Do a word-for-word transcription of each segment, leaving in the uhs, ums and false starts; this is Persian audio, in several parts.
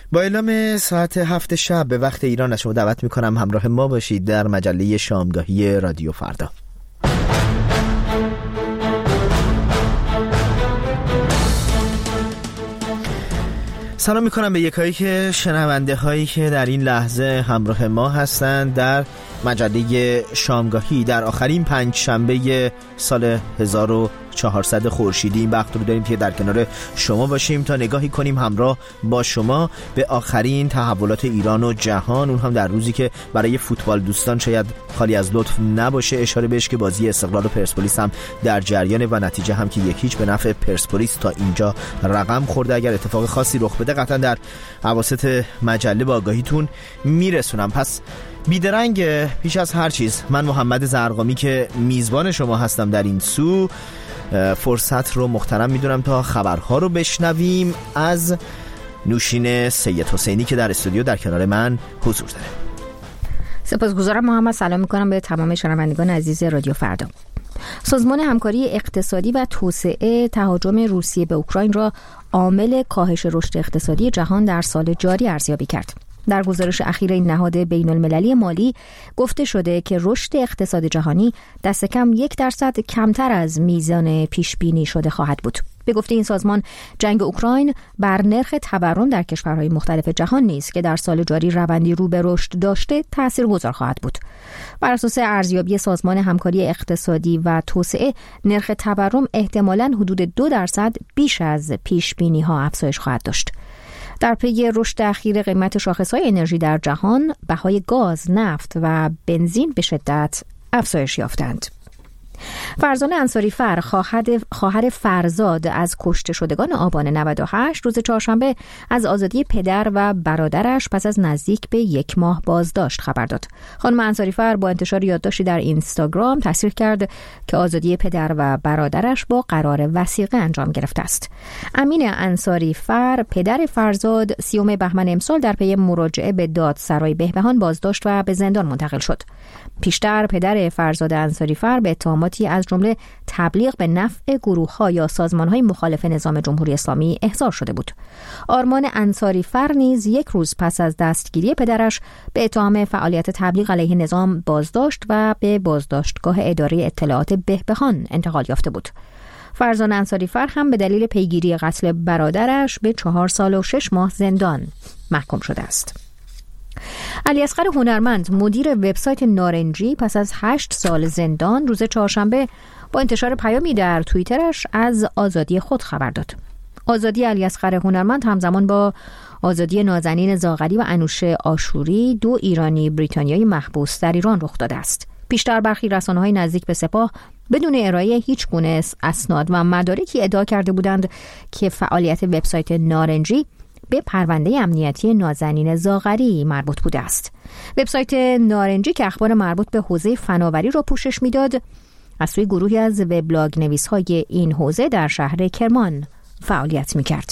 با اعلام ساعت هفت شب به وقت ایران از شما دعوت میکنم همراه ما باشید در مجله شامگاهی رادیو فردا. سلام میکنم به یکایی که شنونده هایی که در این لحظه همراه ما هستند در مجله شامگاهی در آخرین پنج شنبه سال هزار و چهارصد خورشیدی. این وقت رو داریم که در کنار شما باشیم تا نگاهی کنیم همراه با شما به آخرین تحولات ایران و جهان، اون هم در روزی که برای فوتبال دوستان شاید خالی از لطف نباشه اشاره بهش که بازی استقلال و پرسپولیس هم در جریان و نتیجه هم که یک هیچ به نفع پرسپولیس تا اینجا رقم خورده. اگر اتفاق خاصی رخ بده قطعا در اواسط مجله با آگاهیتون میرسونم. پس بیدرنگ پیش از هر چیز من محمد زرقامی که میزبان شما هستم در این سو فرصت رو محترم میدونم تا خبرها رو بشنویم از نوشین سید حسینی که در استودیو در کنار من حضور داره. سپاسگزارم محمد. سلام میکنم به تمام شنوندگان عزیز رادیو فردا. سازمان همکاری اقتصادی و توسعه تهاجم روسیه به اوکراین را عامل کاهش رشد اقتصادی جهان در سال جاری ارزیابی کرد. در گزارش اخیر این نهاد بین المللی مالی گفته شده که رشد اقتصاد جهانی دست کم یک درصد کمتر از میزان پیش بینی شده خواهد بود. به گفته این سازمان، جنگ اوکراین بر نرخ تورم در کشورهای مختلف جهان نیز که در سال جاری روندی رو به رشد داشته تاثیرگذار خواهد بود. بر اساس ارزیابی سازمان همکاری اقتصادی و توسعه، نرخ تورم احتمالاً حدود دو درصد بیش از پیش بینی ها افزایش خواهد داشت. در پی رشد اخیر قیمت شاخص‌های انرژی در جهان، بهای گاز، نفت و بنزین به شدت افزایش یافتند. فرزانه انصاری فر، خواهر فرزاد از کشته شدگان آبان نود و هشت، روز چهارشنبه از آزادی پدر و برادرش پس از نزدیک به یک ماه بازداشت خبر داد. خانم انصاری فر با انتشار یادداشتی در اینستاگرام تصریح کرد که آزادی پدر و برادرش با قرار وثیقه انجام گرفته است. امین انصاری فر، پدر فرزاد، سیوم بهمن امسال در پی مراجعه به دادسرای بهبهان بازداشت و به زندان منتقل شد. پیشتر پدر فرزاد انصاری فر به اتهاماتی از جمله تبلیغ به نفع گروه‌ها یا سازمان‌های مخالف نظام جمهوری اسلامی احضار شده بود. آرمان انصاری فر نیز یک روز پس از دستگیری پدرش به اتهام فعالیت تبلیغ علیه نظام بازداشت و به بازداشتگاه اداره اطلاعات بهبهان انتقال یافته بود. فرزانه انصاری فر هم به دلیل پیگیری قتل برادرش به چهار سال و شش ماه زندان محکوم شده است. علیاصغر هنرمند، مدیر وبسایت نارنجی، پس از هشت سال زندان روز چهارشنبه با انتشار پیامی در توییترش از آزادی خود خبر داد. آزادی علیاصغر هنرمند همزمان با آزادی نازنین زاغری و انوشه آشوری، دو ایرانی بریتانیایی محبوس در ایران رخ داده است. پیشتر برخی رسانه‌های نزدیک به سپاه بدون ارائه هیچ گونه اسناد و مدارکی ادعا کرده بودند که فعالیت وبسایت نارنجی به پرونده امنیتی نازنین زاغری مربوط بوده است. وبسایت نارنجی که اخبار مربوط به حوزه فناوری را پوشش میداد، از سوی گروهی از وبلاگ نویس‌های این حوزه در شهر کرمان فعالیت می‌کرد.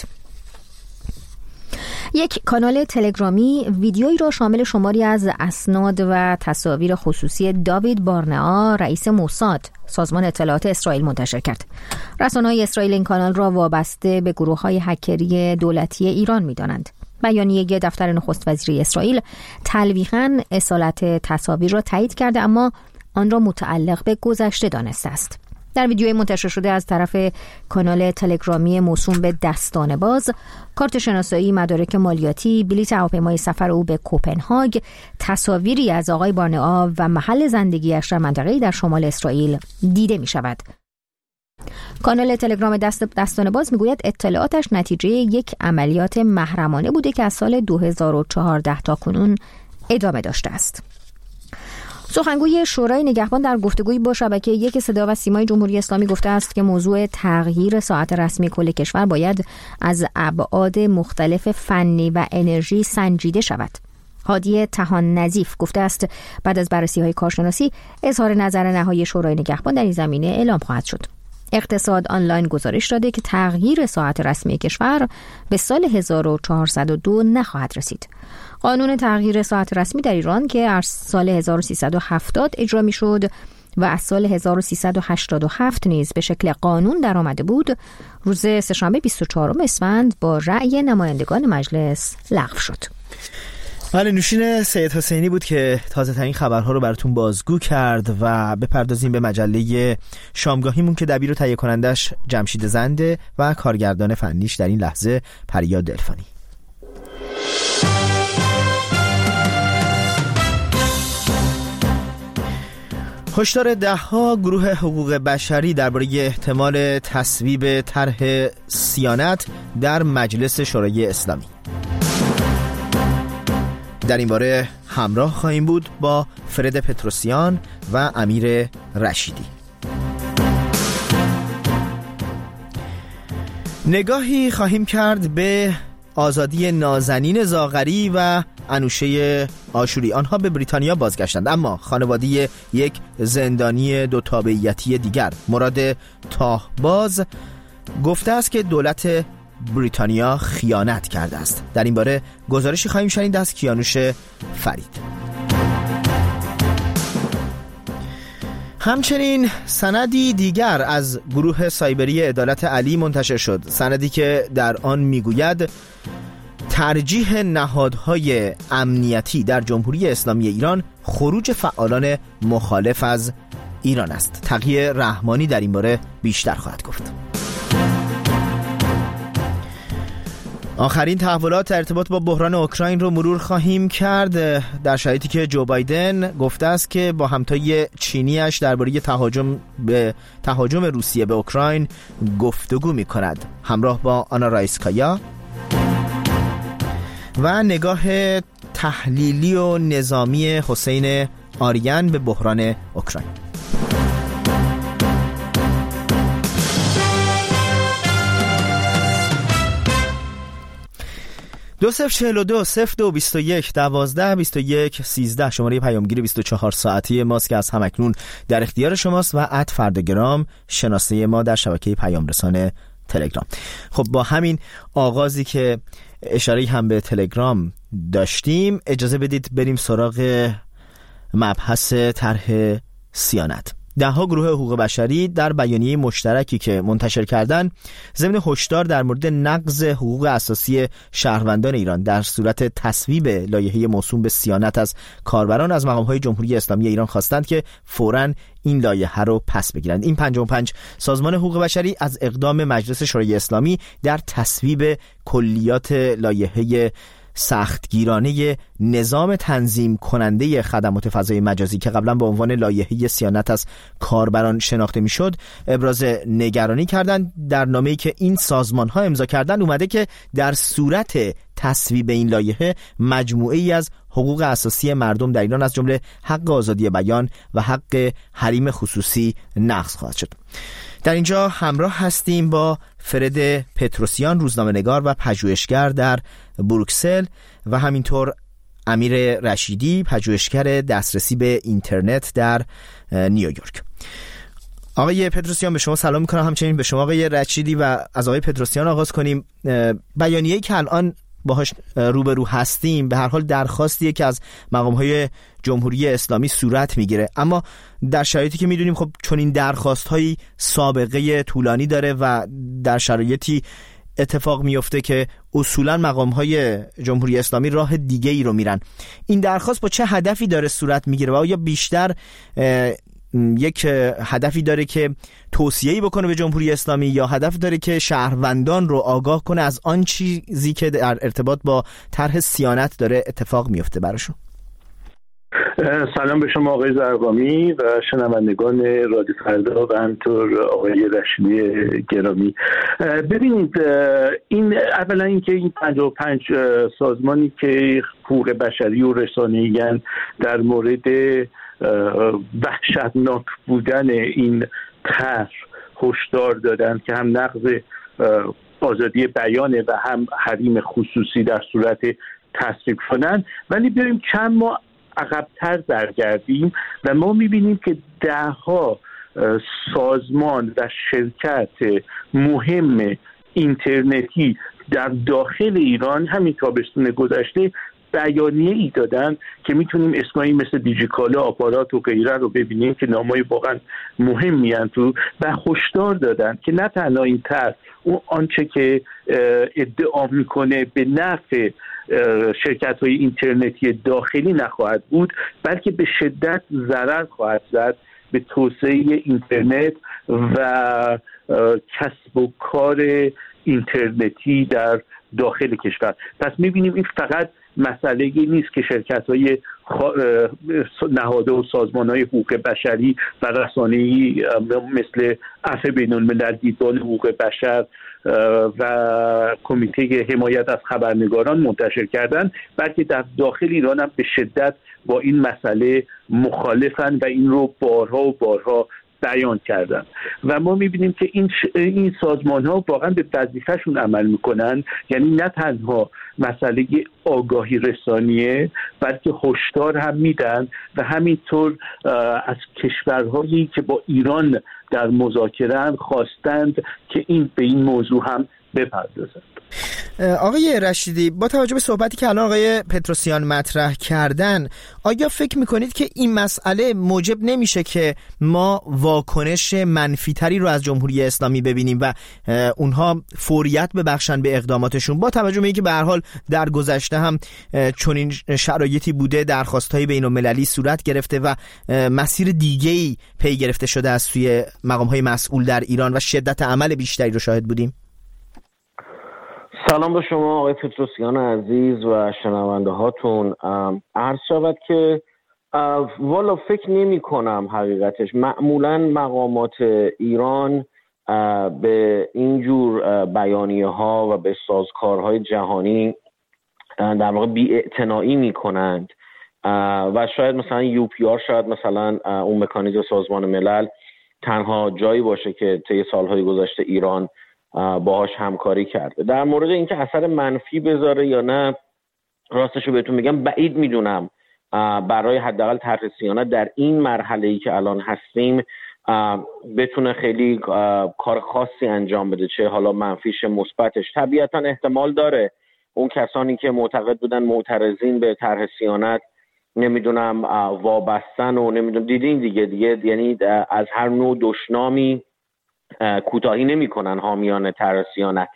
یک کانال تلگرامی ویدیویی را شامل شماری از اسناد و تصاویر خصوصی داوید بارنئا، رئیس موساد، سازمان اطلاعات اسرائیل منتشر کرد. رسانه‌های اسرائیل این کانال را وابسته به گروه‌های هکری دولتی ایران می‌دانند. بیانیه دفتر نخست وزیری اسرائیل تلویحاً اصالت تصاویر را تایید کرده، اما آن را متعلق به گذشته دانسته است. در ویدیوی منتشر شده از طرف کانال تلگرامی موسوم به دستان باز، کارت شناسایی، مدارک مالیاتی، بلیط هواپیمای سفر او به کوپنهاگ، تصاویری از آقای بارنئا و محل زندگیش در منطقه‌ای در شمال اسرائیل دیده می شود. کانال تلگرام دست دستان باز میگوید اطلاعاتش نتیجه یک عملیات محرمانه بوده که از سال دو هزار و چهارده تا کنون ادامه داشته است. سخنگوی شورای نگهبان در گفتگویی با شبکه یک صدا و سیمای جمهوری اسلامی گفته است که موضوع تغییر ساعت رسمی کل کشور باید از ابعاد مختلف فنی و انرژی سنجیده شود. هادی طحان نظیف گفته است بعد از بررسی‌های کارشناسی اظهار نظر نهایی شورای نگهبان در این زمینه اعلام خواهد شد. اقتصاد آنلاین گزارش داده که تغییر ساعت رسمی کشور به سال هزار و چهارصد و دو نخواهد رسید. قانون تغییر ساعت رسمی در ایران که از سال هزار و سیصد و هفتاد اجرا می شد، و از سال هزار و سیصد و هشتاد و هفت نیز به شکل قانون در آمده بود، روز سه‌شنبه بیست و چهارم اسفند با رأی نمایندگان مجلس لغو شد. بله، نوشین سید حسینی بود که تازه ترین خبرها رو براتون بازگو کرد و بپردازیم به مجله شامگاهیمون که دبیر و تهیه کنندش جمشید زنده و کارگردان فنیش در این لحظه پریا دلفانی. هشدار ده‌ها گروه حقوق بشری درباره احتمال تصویب طرح صیانت در مجلس شورای اسلامی. در این باره همراه خواهیم بود با فرد پتروسیان و امیر رشیدی. نگاهی خواهیم کرد به آزادی نازنین زاغری و انوشه آشوری. آنها به بریتانیا بازگشتند، اما خانواده یک زندانی دو تابعیتی دیگر، مراد تاهباز، گفته است که دولت بریتانیا خیانت کرده است. در این باره گزارشی خواهیم شنید از کیانوش فرید. همچنین سندی دیگر از گروه سایبری عدالت علی منتشر شد، سندی که در آن میگوید ترجیح نهادهای امنیتی در جمهوری اسلامی ایران خروج فعالان مخالف از ایران است. تقی رحمانی در این باره بیشتر خواهد گفت. آخرین تحولات در ارتباط با بحران اوکراین رو مرور خواهیم کرد، در شرایطی که جو بایدن گفته است که با همتای چینیش درباره تهاجم به تهاجم روسیه به اوکراین گفتگو می‌کند. همراه با آنا رایسکایا و نگاه تحلیلی و نظامی حسین آریان به بحران اوکراین. دو صفر چهل و دو صفر دو بیست و یک دوازده بیست و یک سیزده شماره پیامگیر بیست و چهار ساعتی ماست که از همکنون در اختیار شماست و ات فرداگرام شناسه ما در شبکه پیام رسان تلگرام. خب با همین آغازی که اشاره هم به تلگرام داشتیم، اجازه بدید بریم سراغ مبحث طرح صیانت. ده‌ها گروه حقوق بشری در بیانیه مشترکی که منتشر کردند، ضمن هشدار در مورد نقض حقوق اساسی شهروندان ایران در صورت تصویب لایحه موسوم به صیانت از کاربران از مقام‌های جمهوری اسلامی ایران خواستند که فوراً این لایحه رو پس بگیرند. این پنجاه و پنج سازمان حقوق بشری از اقدام مجلس شورای اسلامی در تصویب کلیات لایحه سختگیرانه نظام تنظیم کننده خدمات فضای مجازی که قبلا به عنوان لایحه صیانت از کاربران شناخته میشد ابراز نگرانی کردند. در نامه‌ای که این سازمان‌ها امضا کردند اومده که در صورت تصویب این لایحه مجموعه‌ای از حقوق اساسی مردم در ایران از جمله حق آزادی بیان و حق حریم خصوصی نقض خواهد شد. در اینجا همراه هستیم با فرد پتروسیان، روزنامه‌نگار و پژوهشگر در بروکسل، و همینطور امیر رشیدی، پژوهشگر دسترسی به اینترنت در نیویورک. آقای پتروسیان به شما سلام میکنم، همچنین به شما آقای رشیدی، و از آقای پتروسیان آغاز کنیم. بیانیه‌ای که الان باهاش روبرو هستیم به هر حال درخواستیه که از مقام‌های جمهوری اسلامی صورت میگیره، اما در شرایطی که میدونیم خب چون این درخواست‌هایی سابقه طولانی داره و در شرایطی اتفاق میفته که اصولاً مقام‌های جمهوری اسلامی راه دیگه ای رو میرن، این درخواست با چه هدفی داره صورت میگیره و آیا بیشتر یک هدفی داره که توصیه‌ای بکنه به جمهوری اسلامی یا هدف داره که شهروندان رو آگاه کنه از آن چیزی که در ارتباط با طرح صیانت داره اتفاق میفته براشون؟ سلام به شما آقای زرقامی و شنوندگان رادیو فردا و همینطور آقای رشیدی گرامی. ببینید، این اولا اینکه این پنجاه و پنج سازمانی که حقوق بشری و رسانه‌ای در مورد وحشتناک بودن این طرح هشدار دادن که هم نقض آزادی بیانه و هم حریم خصوصی در صورت تصویب شدن، ولی بریم چند ماه عقب‌تر برگردیم و ما می‌بینیم که ده‌ها سازمان و شرکت مهم اینترنتی در داخل ایران همین تابستون گذشته بیانیه ای دادن که میتونیم اسمایی مثل دیجیکالا، آپارات و غیره رو ببینیم که نامای واقعا مهمی هستند تو و هشدار دادن که نه تنها این طرح اون آنچه که ادعا میکنه به نفع شرکت های اینترنتی داخلی نخواهد بود، بلکه به شدت ضرر خواهد زد به توسعه اینترنت و کسب و کار اینترنتی در داخل کشور. پس میبینیم این فقط مسئله نیست که شرکت های نهاده و سازمان های حقوق بشری و رسانه‌ای مثل عفو بین الملل، دیدبان حقوق بشر و کمیته حمایت از خبرنگاران منتشر کردن، بلکه در داخل ایران هم به شدت با این مسئله مخالفن و این رو بارها و بارها بیان کردن و ما میبینیم که این ش... این سازمان ها واقعا به وظیفه‌شون عمل میکنن. یعنی نه تنها مسئله آگاهی رسانیه، بلکه هشدار هم میدن و همینطور از کشورهایی که با ایران در مذاکره خواستند که این به این موضوع هم بپردازند. آقای رشیدی، با توجه به صحبتی که الان آقای پتروسیان مطرح کردن، آیا فکر میکنید که این مسئله موجب نمیشه که ما واکنش منفیتری رو از جمهوری اسلامی ببینیم و اونها فوریت ببخشن به اقداماتشون، با توجه به اینکه به هر حال در گذشته هم چنین شرایطی بوده، درخواست‌های بین‌المللی صورت گرفته و مسیر دیگه‌ای پی گرفته شده از سوی مقام‌های مسئول در ایران و شدت عمل بیشتری رو شاهد بودیم؟ سلام به شما آقای پتروسیان عزیز و شنونده هاتون. عرض شود که والا فکر نمی کنم حقیقتش معمولا مقامات ایران به اینجور بیانیه ها و به سازکارهای جهانی در واقع بی‌اعتنایی می کنند و شاید مثلا یو پی آر، شاید مثلا اون مکانیزم سازمان ملل تنها جایی باشه که طی سالهای گذشته ایران باهاش همکاری کرده. در مورد اینکه اثر منفی بذاره یا نه، راستشو بهتون میگم بعید میدونم برای حداقل طرح صیانت در این مرحله‌ای که الان هستیم بتونه خیلی کار خاصی انجام بده، چه حالا منفیش مثبتش. طبیعتا احتمال داره اون کسانی که معتقد بودن معترضین به طرح صیانت نمیدونم وابستن و نمیدونم دیدین دیگه دیگه یعنی از هر نوع دشنامی کوتاهی نمی‌کنن حامیان طرح صیانت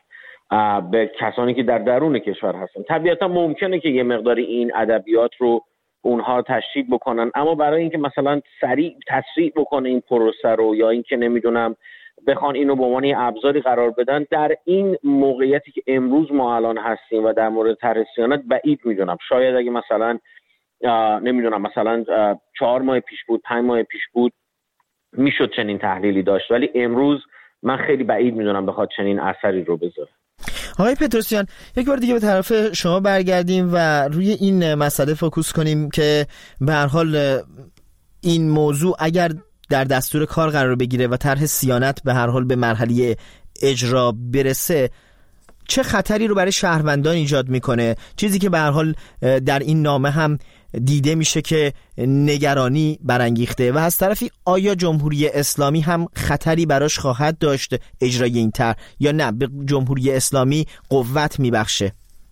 به کسانی که در درون کشور هستن. طبیعتا ممکنه که یه مقداری این ادبیات رو اونها تشدید بکنن، اما برای اینکه مثلا سریع تسریع بکنه این پروسه رو یا اینکه نمیدونم بخوان اینو به عنوان ابزاری قرار بدن در این موقعیتی که امروز ما الان هستیم و در مورد طرح صیانت بعید میدونم. شاید اگه مثلا نمیدونم مثلا چهار ماه پیش بود، پنج ماه پیش بود، میشد چنین تحلیلی داشت، ولی امروز من خیلی بعید میدونم بخواد چنین اثری رو بذاره. آقای پتروسیان، یک بار دیگه به طرف شما برگردیم و روی این مسئله فوکوس کنیم که به هر حال این موضوع اگر در دستور کار قرار بگیره و طرح صیانت به هر حال به مرحله اجرا برسه، چه خطری رو برای شهروندان ایجاد میکنه؟ چیزی که به هر حال در این نامه هم دیده میشه که نگرانی برانگیخته و از طرفی آیا جمهوری اسلامی هم خطری براش خواهد داشت اجرای این طرح یا نه به جمهوری اسلامی قوت میبخشه؟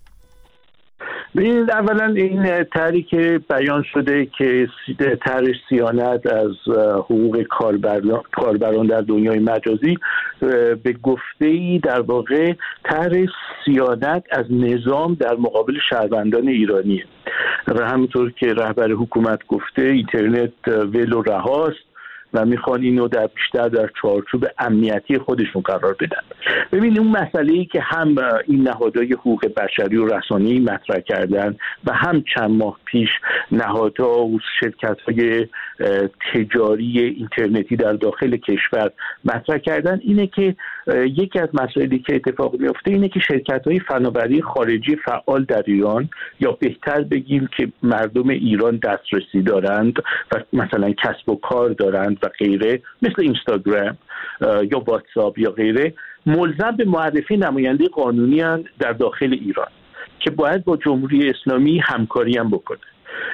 ببینید، اولا این طرحی که بیان شده که طرح صیانت از حقوق کاربران در دنیای مجازی به گفته‌ای در واقع طرح صیانت از نظام در مقابل شهروندان ایرانیه و همونطور که رهبر حکومت گفته اینترنت ول و رهاست و میخوان اینو در بیشتر در چارچوب امنیتی خودشون قرار بدن. ببینید اون مسئله‌ای که هم این نهادهای حقوق بشری و رسانه‌ای مطرح کردن و هم چند ماه پیش نهادها و شرکت‌های تجاری اینترنتی در داخل کشور مطرح کردن اینه که یکی از مسائلی که اتفاق میفته اینه که شرکت‌های فناوری خارجی فعال در ایران، یا بهتر بگیم که مردم ایران دسترسی دارند و مثلا کسب و کار دارند و غیره، مثل اینستاگرام یا واتساپ یا غیره، ملزم به معرفی نماینده قانونی هستند در داخل ایران که باید با جمهوری اسلامی همکاری هم بکنه.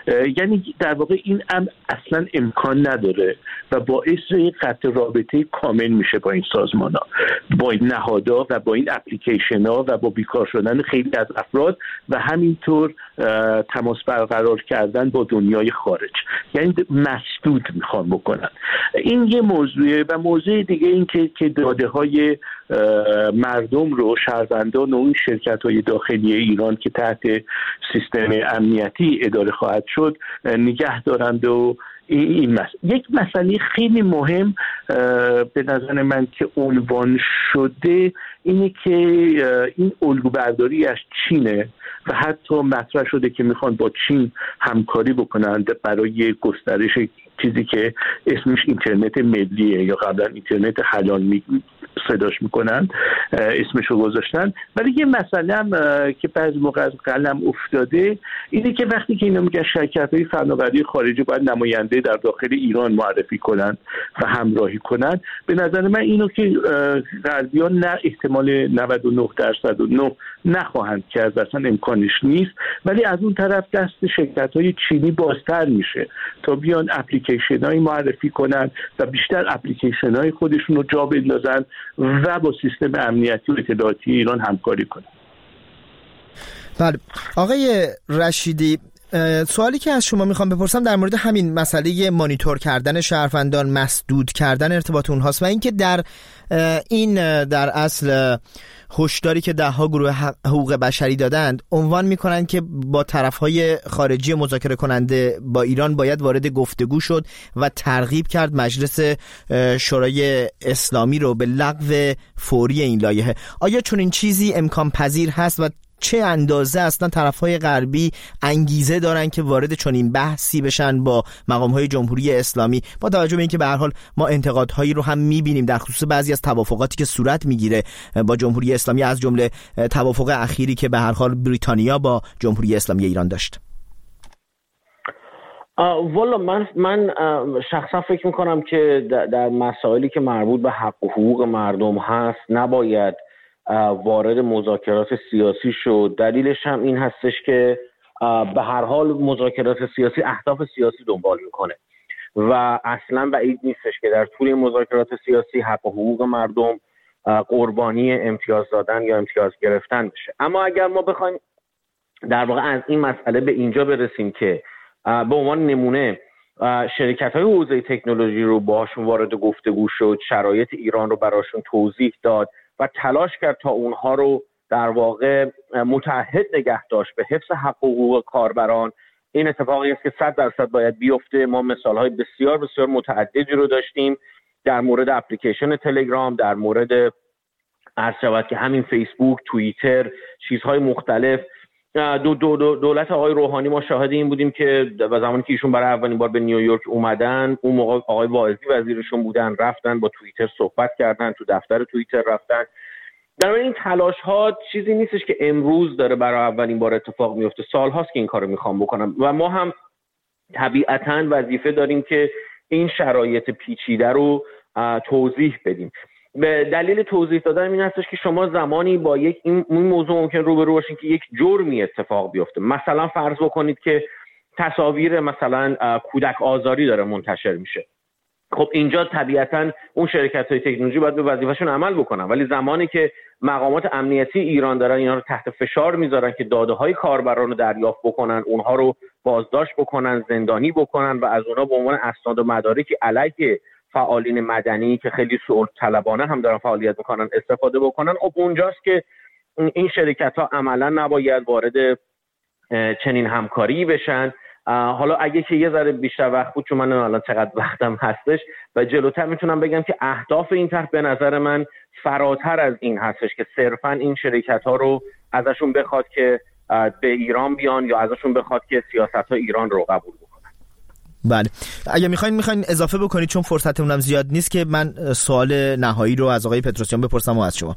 یعنی در واقع این امر اصلا امکان نداره و باعث یک قطع رابطه کامل میشه با این سازمان ها، با این نهادها و با این اپلیکیشن ها و با بیکار شدن خیلی از افراد و همینطور تماس برقرار کردن با دنیای خارج. یعنی مسدود میخوان بکنن. این یه موضوعه. و موضوع دیگه این که که داده های مردم رو، شهروندان و این شرکت های داخلی ایران که تحت سیستم امنیتی اداره خواهد شد نگه دارند. و این مسئله یک مسئله خیلی مهم به نظر من که عنوان شده اینه که این الگو برداری از چینه و حتی مطرح شده که میخوان با چین همکاری بکنند برای گسترش چیزی که اسمش اینترنت ملیه یا قبلا اینترنت حلال می صداش میکنن، اسمش رو گذاشتن. ولی یه مسئله هم که بعضی موقع از قلم افتاده اینه که وقتی که اینا میگن شرکت‌های فناوری خارجی باید نماینده در داخل ایران معرفی کنن و همراهی کنن، به نظر من اینو که غربیان نه احتمال نود و نه درصد و نه نخواهند کرد، اصلا امکانش نیست. ولی از اون طرف دست شرکت‌های چینی بازتر میشه تا بیان اپلیکیشن‌های معرفی کنن و بیشتر اپلیکیشن‌های خودشون رو جا بندازن و با سیستم امنیتی و اطلاعاتی ایران همکاری کنن. بله آقای رشیدی، سوالی که از شما میخوام بپرسم در مورد همین مسئله مانیتور کردن شهروندان، مسدود کردن ارتباط اونهاست و اینکه در این در اصل هشداری که ده ها گروه حقوق بشری دادند عنوان میکنن که با طرفهای خارجی مذاکره کننده با ایران باید وارد گفتگو شد و ترغیب کرد مجلس شورای اسلامی رو به لغو فوری این لایحه. آیا چون این چیزی امکان پذیر هست و چه اندازه اصلا طرفهای غربی انگیزه دارن که وارد چنین بحثی بشن با مقامهای جمهوری اسلامی، با توجه به اینکه به هر حال ما انتقادهایی رو هم میبینیم در خصوص بعضی از توافقاتی که صورت میگیره با جمهوری اسلامی، از جمله توافق اخیری که به هر حال بریتانیا با جمهوری اسلامی ایران داشت؟ والا من من شخصا فکر میکنم که در مسائلی که مربوط به حق و حقوق مردم هست نباید وارد مذاکرات سیاسی شد. دلیلش هم این هستش که به هر حال مذاکرات سیاسی اهداف سیاسی دنبال میکنه و اصلا بعید نیستش که در طول مذاکرات سیاسی حق و حقوق مردم قربانی امتیاز دادن یا امتیاز گرفتن بشه. اما اگر ما بخوایم در واقع از این مسئله به اینجا برسیم که به عنوان نمونه شرکت‌های حوزه تکنولوژی رو باهاشون وارد گفتگو شد، شرایط ایران رو براشون توضیح داد و تلاش کرد تا اونها رو در واقع متعهد نگه داشت به حفظ حق و حقوق کاربران، این اتفاقی است که صد درصد باید بیفته. ما مثال‌های بسیار بسیار متعددی رو داشتیم در مورد اپلیکیشن تلگرام، در مورد عرض شود که همین فیسبوک، توییتر، چیزهای مختلف. دو دو دو دولت آقای روحانی ما شاهد این بودیم که و زمانی که ایشون برای اولین بار به نیویورک اومدن، اون موقع آقای واعظی وزیرشون بودن، رفتن با توییتر صحبت کردن، تو دفتر توییتر رفتن. در این تلاش ها چیزی نیستش که امروز داره برای اولین بار اتفاق میفته، سالهاست که این کارو میخوام بکنم و ما هم طبیعتاً وظیفه داریم که این شرایط پیچیده رو توضیح بدیم. به دلیل توضیح دادن این هستش که شما زمانی با یک این موضوع ممکن روبرو باشین که یک جرمی اتفاق بیفته. مثلا فرض بکنید که تصاویر مثلا کودک آزاری داره منتشر میشه. خب اینجا طبیعتاً اون شرکت‌های تکنولوژی باید به وظیفه‌شون عمل بکنن، ولی زمانی که مقامات امنیتی ایران دارن اینا رو تحت فشار میذارن که داده‌های کاربران رو دریافت بکنن، اونها رو بازداشت بکنن، زندانی بکنن و از اونها به عنوان اسناد و مدارکی علیه فعالین مدنی که خیلی صلح طلبانه هم دارن فعالیت میکنن استفاده بکنن، خب اونجاست که این شرکت‌ها عملاً نباید وارد چنین همکاری بشن. حالا اگه که یه ذره بیشتر وقت بود، چون من الان چقدر وقتم هستش و جلوتر میتونم بگم که اهداف این طرح به نظر من فراتر از این هستش که صرفاً این شرکت‌ها رو ازشون بخواد که به ایران بیان یا ازشون بخواد که سیاست‌های ایران رو قبول بکنن. بله، اگه میخواین میخواین اضافه بکنید چون فرصتمون هم زیاد نیست که من سوال نهایی رو از آقای پتروسیان بپرسم و از شما.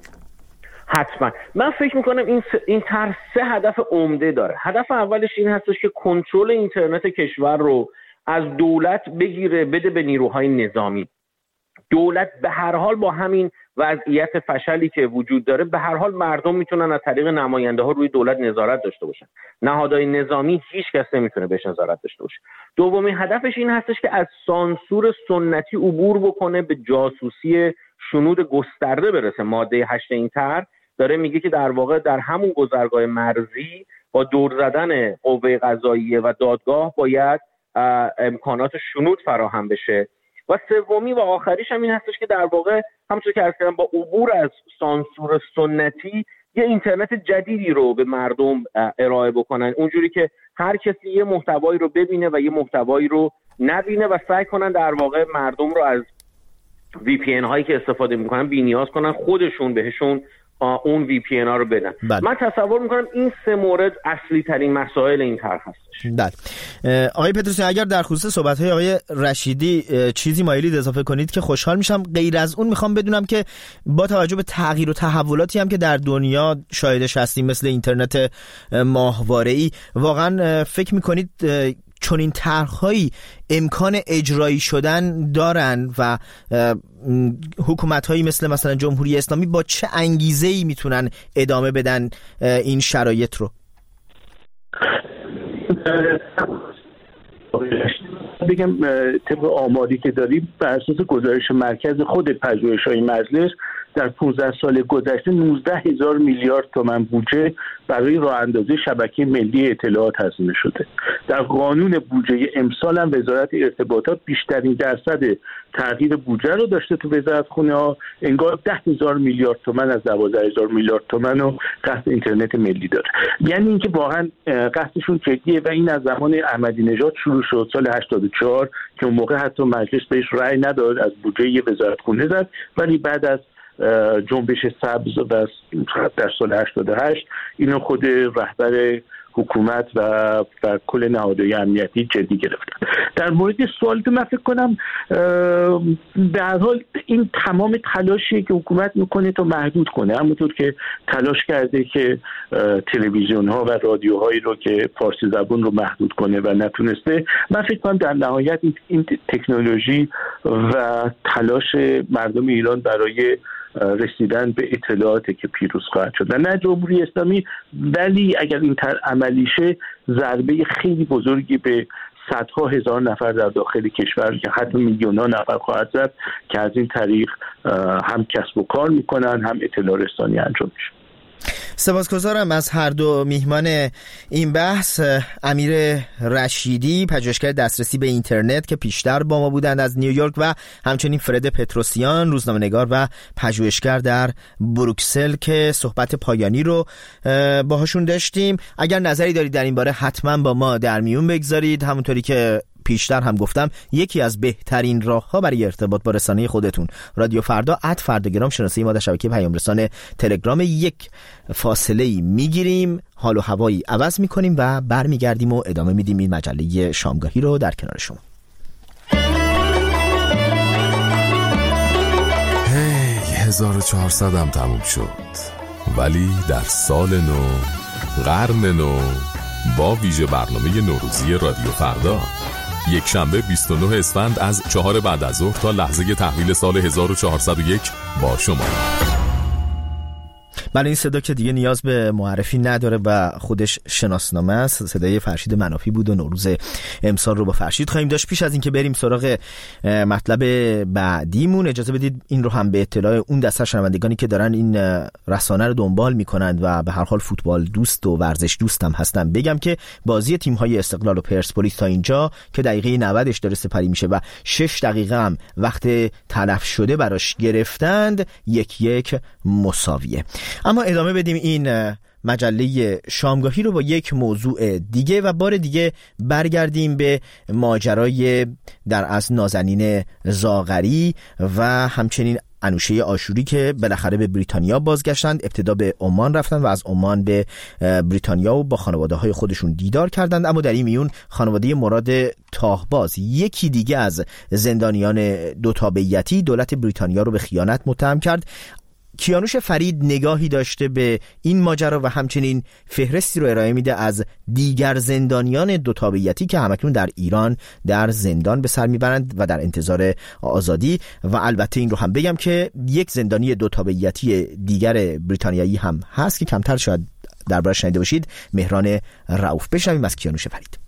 حتما. من فکر میکنم این س... این طرح سه هدف عمده داره. هدف اولش این هستش که کنترل اینترنت کشور رو از دولت بگیره بده به نیروهای نظامی. دولت به هر حال با همین وضعیت فشلی که وجود داره، به هر حال مردم میتونن از طریق نماینده ها روی دولت نظارت داشته باشن. نهادهای نظامی هیچ کس نمیتونه بهش نظارت داشته باشه. دومین هدفش این هستش که از سانسور سنتی عبور بکنه، به جاسوسی شنود گسترده برسه. ماده هشت این طرح داره میگه که در واقع در همون گذرگاه مرزی با دور زدن قوه قضاییه و دادگاه باید امکانات شنود فراهم بشه. و سومی و آخریش هم این هستش که در واقع همونطور که عرض کردم با عبور از سانسور سنتی یه اینترنت جدیدی رو به مردم ارائه بکنن، اونجوری که هر کسی یه محتوایی رو ببینه و یه محتوایی رو نبینه و سعی کنن در واقع مردم رو از وی پی ان هایی که استفاده میکنن بی‌نیاز کنن، خودشون بهشون اون وی پی ان ها رو بدن. بله. من تصور میکنم این سه مورد اصلی ترین مسائل این طرح هستش. بله. آقای پتروسیان، اگر در خصوص صحبت های آقای رشیدی چیزی مایلید اضافه کنید که خوشحال میشم. غیر از اون میخوام بدونم که با توجه به تغییر و تحولاتی هم که در دنیا شاهدش هستیم، مثل اینترنت ماهواره‌ای، واقعا فکر میکنید چون این طرح‌هایی امکان اجرایی شدن دارن و حکومت‌هایی مثل مثلا جمهوری اسلامی با چه انگیزه‌ای میتونن ادامه بدن این شرایط رو؟ بگم طبق آماری که داریم بر اساس گزارش مرکز خود پژوهش‌های مجلس در پانزده سال گذشته نوزده هزار میلیارد تومان بودجه برای راه اندازی شبکه ملی اطلاعات هزینه شده. در قانون بودجه امسال هم وزارت ارتباطات بیشترین درصد تغییر بودجه رو داشته تو وزارتخونه ها، انگار ده هزار میلیارد تومان از دوازده هزار میلیارد تومان رو قصد اینترنت ملی داره. یعنی اینکه واقعا قصدشون جدیه و این از زمان احمدی نژاد شروع شد سال هشتاد و چهار که اون موقع حتی مجلس بهش رأی نداد، از بودجه وزارتخونه زد، ولی بعد از جنبش سبز و در سال هشتاد و هشت اینو خود رهبر حکومت و و کل نهادهای امنیتی جدی گرفتن. در مورد سوال من فکر کنم به هر حال این تمام تلاشی که حکومت میکنه تا محدود کنه، همونطور که تلاش کرده که تلویزیون ها و رادیوهایی رو که فارسی زبان رو محدود کنه و نتونسته، من فکر کنم در نهایت این تکنولوژی و تلاش مردم ایران برای رسیدن به اطلاعاتی که پیروز خواهد شد. نه جمهوری اسلامی، ولی اگر این طرح عملی شه ضربه خیلی بزرگی به صدها هزار نفر در داخل کشور که حتی میلیون‌ها نفر خواهد زد که از این طریق هم کسب و کار میکنن هم اطلاع رسانی انجام میشه. سپاسگزارم از هر دو میهمان این بحث، امیر رشیدی پژوهشگر دسترسی به اینترنت که پیشتر با ما بودند از نیویورک و همچنین فرد پتروسیان روزنامه‌نگار و پژوهشگر در بروکسل که صحبت پایانی رو باهاشون داشتیم. اگر نظری دارید در این باره حتما با ما در میون بگذارید. همونطوری که پیشتر هم گفتم یکی از بهترین راه‌ها برای ارتباط با رسانه خودتون رادیو فردا ات فرداگرام شناسه ما در شبکه پیام رسان تلگرام، یک فاصله‌ای میگیریم، حال و هوایی عوض میکنیم و برمیگردیم و ادامه میدیم این مجله شامگاهی رو در کنار شما. هی هزار و چهارصد هم تموم شد، ولی در سال نو، قرن نو، با ویژه برنامه نوروزی رادیو فردا یک شنبه بیست و نه اسفند از چهار بعد از ظهر تا لحظه تحویل سال هزار و چهارصد و یک با شما. بله، این صدا که دیگه نیاز به معرفی نداره و خودش شناسنامه است. صدای فرشید منافی بود و نوروز امسال رو با فرشید خواهیم داشت. پیش از این که بریم سراغ مطلب بعدیمون، اجازه بدید این رو هم به اطلاع اون دسته شنوندگانی که دارن این رسانه رو دنبال میکنند و به هر حال فوتبال دوست و ورزش دوست هم هستن بگم که بازی تیم‌های استقلال و پرسپولیس تا اینجا که دقیقه نودش داره سپری میشه و شش دقیقه هم وقت تلف شده براش گرفتند، یک یک مساویه. اما ادامه بدیم این مجله شامگاهی رو با یک موضوع دیگه و بار دیگه برگردیم به ماجرای در اصل نازنین زاغری و همچنین انوشه آشوری که بالاخره به بریتانیا بازگشتند. ابتدا به عمان رفتن و از عمان به بریتانیا و با خانواده های خودشون دیدار کردند. اما در این میون خانواده مراد تاهباز، یکی دیگه از زندانیان دو تابعیتی، دولت بریتانیا رو به خیانت متهم کرد. کیانوش فرید نگاهی داشته به این ماجرا و همچنین فهرستی رو ارائه میده از دیگر زندانیان دو تابعیتی که همکنون در ایران در زندان به سر میبرند و در انتظار آزادی. و البته این رو هم بگم که یک زندانی دو تابعیتی دیگر بریتانیایی هم هست که کمتر شاید دربارش شنیده باشید، مهران رؤوف. بشنویم از کیانوش فرید.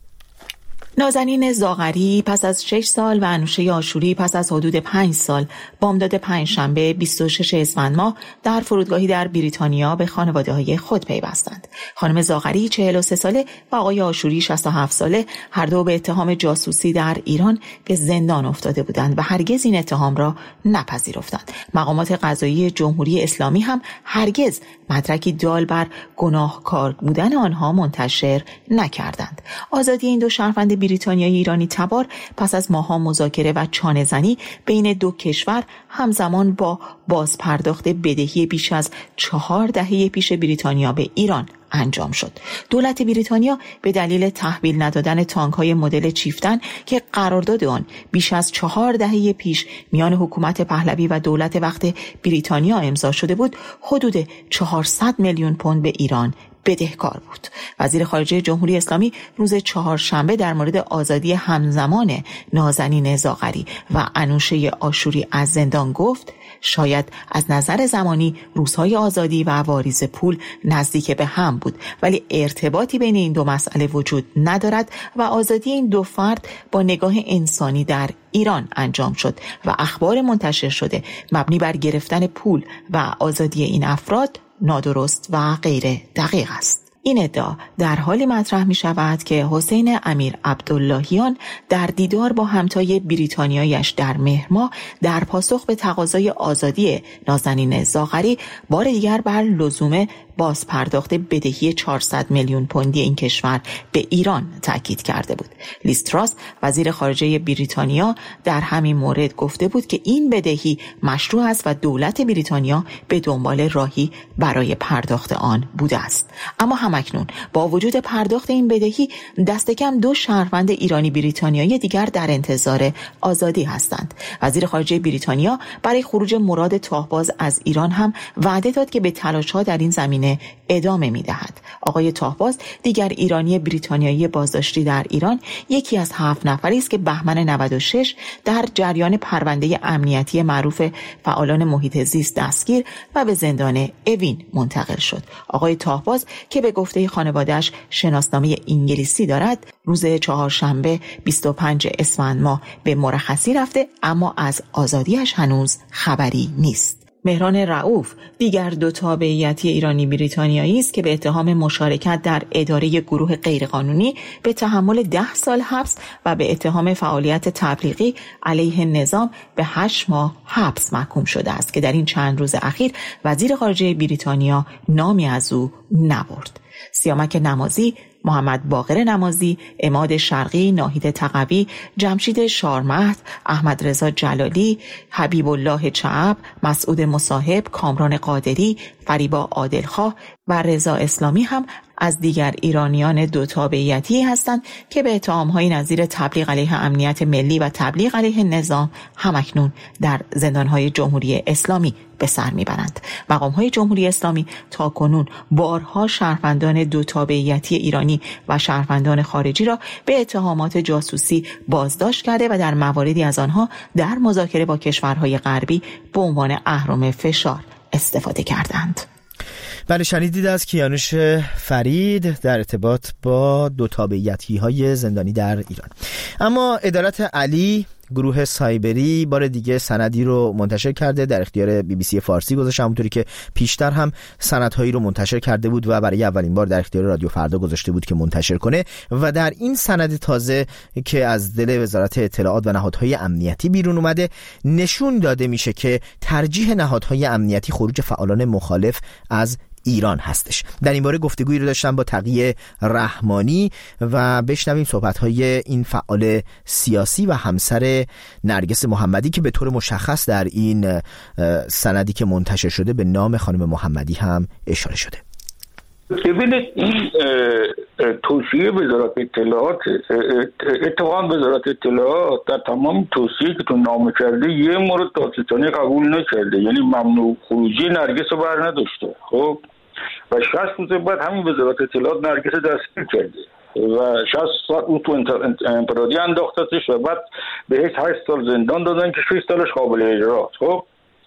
نازنین زاغری پس از شش سال و انوشه آشوری پس از حدود پنج سال بامداد پنجشنبه بیست و شش اسفند ماه در فرودگاهی در بریتانیا به خانواده‌های خود پیوستند. خانم زاغری چهل و سه ساله و آقای آشوری شصت و هفت ساله هر دو به اتهام جاسوسی در ایران به زندان افتاده بودند و هرگز این اتهام را نپذیرفتند. مقامات قضایی جمهوری اسلامی هم هرگز مدرکی دال بر گناهکار بودن آنها منتشر نکردند. آزادی این دو شهروند بریتانیایی ایرانی تبار پس از ماه‌ها مذاکره و چانه‌زنی بین دو کشور همزمان با بازپرداخت بدهی بیش از چهار دهه پیش بریتانیا به ایران انجام شد. دولت بریتانیا به دلیل تحویل ندادن تانک‌های مدل چیفتن که قرارداد آن بیش از چهار دهه پیش میان حکومت پهلوی و دولت وقت بریتانیا امضا شده بود، حدود چهارصد میلیون پوند به ایران بدهکار بود. وزیر خارجه جمهوری اسلامی روز چهارشنبه در مورد آزادی همزمان نازنین زاغری و انوشه آشوری از زندان گفت: شاید از نظر زمانی روزهای آزادی و واریز پول نزدیک به هم بود، ولی ارتباطی بین این دو مسئله وجود ندارد و آزادی این دو فرد با نگاه انسانی در ایران انجام شد و اخبار منتشر شده مبنی بر گرفتن پول و آزادی این افراد نادرست و غیر دقیق است. این ادعا در حالی مطرح می شود که حسین امیر عبداللهیان در دیدار با همتای بریتانیایش در مهر ماه در پاسخ به تقاضای آزادی نازنین زاغری بار دیگر بر لزوم باز پرداخت بدهی چهارصد میلیون پوندی این کشور به ایران تاکید کرده بود. لیز تراس وزیر خارجه بریتانیا در همین مورد گفته بود که این بدهی مشروع است و دولت بریتانیا به دنبال راهی برای پرداخت آن بوده است. اما همکنون با وجود پرداخت این بدهی دست کم دو شهروند ایرانی بریتانیایی دیگر در انتظار آزادی هستند. وزیر خارجه بریتانیا برای خروج مراد تاهباز از ایران هم وعده داد که به تلاش‌ها در این زمینه ادامه می‌دهد. آقای تاهباز دیگر ایرانی بریتانیایی بازداشتی در ایران یکی از هفت نفری است که بهمن نود و شش در جریان پرونده امنیتی معروف فعالان محیط زیست دستگیر و به زندان اوین منتقل شد. آقای تاهباز که به گفته خانواده‌اش شناسنامه انگلیسی دارد، روز چهارشنبه بیست و پنج اسفند ماه به مرخصی رفته، اما از آزادیش هنوز خبری نیست. مهران رؤوف دیگر دو تابعیتی ایرانی بریتانیایی است که به اتهام مشارکت در اداره گروه غیرقانونی به تحمل ده سال حبس و به اتهام فعالیت تبلیغی علیه نظام به هشت ماه حبس محکوم شده است که در این چند روز اخیر وزیر خارجه بریتانیا نامی از او نبرد. سیامک نمازی، محمد باقر نمازی، عماد شرقی، ناهید تقوی، جمشید شارمهد، احمد رضا جلالی، حبیب الله چعب، مسعود مصاحب، کامران قادری، فریبا عادلخواه و رضا اسلامی هم از دیگر ایرانیان دو تابعیتی هستند که به اتهام‌های نظیر تبلیغ علیه امنیت ملی و تبلیغ علیه نظام همکنون در زندان‌های جمهوری اسلامی به سر می‌برند. مقام‌های جمهوری اسلامی تاکنون بارها شهروندان دو تابعیتی ایرانی و شهروندان خارجی را به اتهامات جاسوسی بازداشت کرده و در مواردی از آنها در مذاکره با کشورهای غربی به عنوان اهرم فشار استفاده کردند. بله، شنیدید از کیانوش فرید در ارتباط با دو تابعیتی های زندانی در ایران. اما عدالت علی، گروه سایبری، بار دیگه سندی رو منتشر کرده، در اختیار بی بی سی فارسی گذاشته، همونطوری که پیشتر هم سندهایی رو منتشر کرده بود و برای اولین بار در اختیار رادیو فردا گذاشته بود که منتشر کنه. و در این سند تازه که از دل وزارت اطلاعات و نهادهای امنیتی بیرون اومده، نشون داده میشه که ترجیح نهادهای امنیتی خروج فعالان مخالف از ایران هستش. در این باره گفتگویی رو داشتم با تقی رحمانی و بشنویم صحبت‌های این فعال سیاسی و همسر نرگس محمدی که به طور مشخص در این سندی که منتشر شده به نام خانم محمدی هم اشاره شده. ببینید این توصیه وزارت اطلاعات، اتفاقا وزارت اطلاعات در تمام توصیه که تو نامه کرده یه مورد دادستانی قبول نکرده، یعنی ممنوع خروجی نرگس رو بر نداشته. خب و شصت روز بعد همین وزارت اطلاعات نرگس دستگیر کرده و شصت ساعت اون تو انفرادی انداختتش و بعد بهش هشت سال زندان دادن که شش سالش قابل اجراست. خب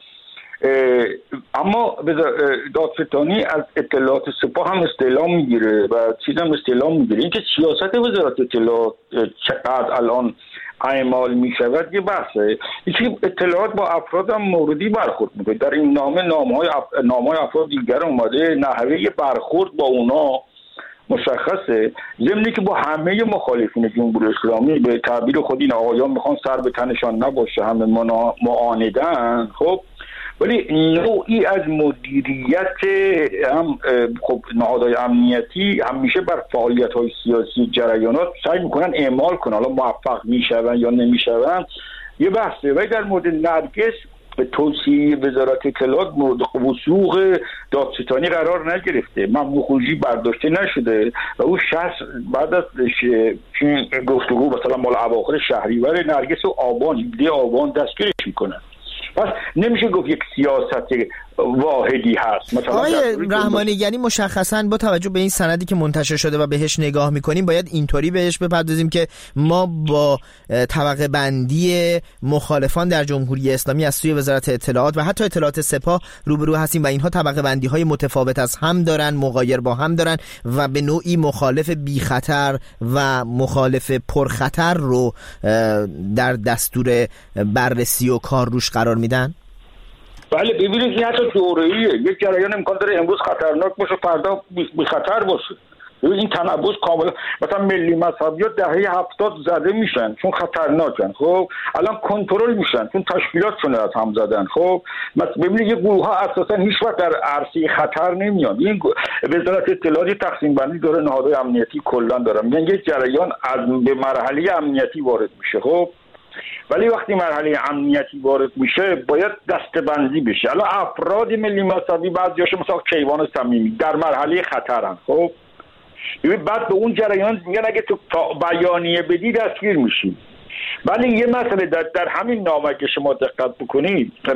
اما دادستانی از اطلاعات سپاه هم استعلام میگیره و چیز هم استعلام میگیره. اینکه سیاست وزارت اطلاعات چقدر الان اعمال میشود یه بحثه. یکی اطلاعات با افراد هم موردی برخورد میکنه. در این نامه نامه‌های اف... نامه‌های افراد دیگر اومده، نحوه برخورد با اونا مشخصه، ضمنی که با همه مخالفین جمهوری اسلامی به تعبیر خود این آقایان میخوان سر به تنشان نباشه، همه معاندن. خب ولی نوعی از مدیریت هم خب نهادهای امنیتی همیشه بر فعالیت‌های سیاسی جریانات سعی میکنن اعمال کنن، حالا موفق میشون یا نمیشون یه بحثه. ولی در مورد نرگس به توصیه وزارت اطلاعات مورد وثوق دادستانی قرار نگرفته، ممنوع خروجی برداشته نشده و او شخص بعد از گفتگو مثلا مال اواخر شهریور نرگس و آبان هفده آبان دستگیرش میکنن. پس نمیشه گفت یک سیاست واحدی هست. مثلا آقای رحمانی، یعنی مشخصاً با توجه به این سندی که منتشر شده و بهش نگاه میکنیم باید اینطوری بهش بپردازیم که ما با طبقه بندی مخالفان در جمهوری اسلامی از سوی وزارت اطلاعات و حتی اطلاعات سپاه روبرو هستیم و اینها طبقه بندی های متفاوت از هم دارن، مغایر با هم دارن و به نوعی مخالف بی خطر و مخالف پرخطر رو در دستور بررسی و کار روش قرار میدن. بله ببینید این حتی دوره‌ایه، یک جریان امکان داره امروز خطرناک باشه فردا بی خطر باشه. این تنبس کاملا مثلا ملی مذهبیات دهه هفتاد زده میشن چون خطرناکن، خب الان کنترل میشن چون تشکیلاتشون از هم زدن. خب مثلا ببینید یه گروه ها اساسا هیچ وقت در عرصه خطر نمیان. این وزارت اطلاعات تقسیم بندی داره، نهادهای امنیتی کلا دارن، میگن یک جریان از به مرحله امنیتی وارد میشه. خب ولی وقتی مرحله امنیتی وارد میشه باید دسته‌بندی بشه. الان افراد ملی مذهبی بعضیاشون مثلا کیوان صمیمی در مرحله خطرن. خب بعد به اون جریان میگن اگه تو بیانیه بدی دستگیر میشی. ولی یه مسئله در, در همین نامه که شما دقت بکنید و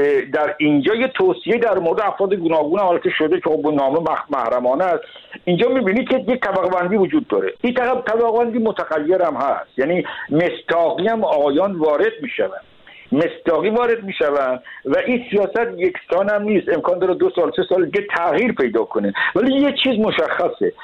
در اینجا یه توصیه در مورد افراد گوناگون حالت شده که با نامه محرمانه است. اینجا میبینید که یک طبقه بندی وجود داره. این طبقه بندی متغیر هم هست، یعنی مصداقی هم آقایان وارد میشن، مصداقی وارد میشن و این سیاست یکسان هم نیست، امکان داره دو سال سه سال دیگه تغییر پیدا کنه. ولی یه چیز مشخصه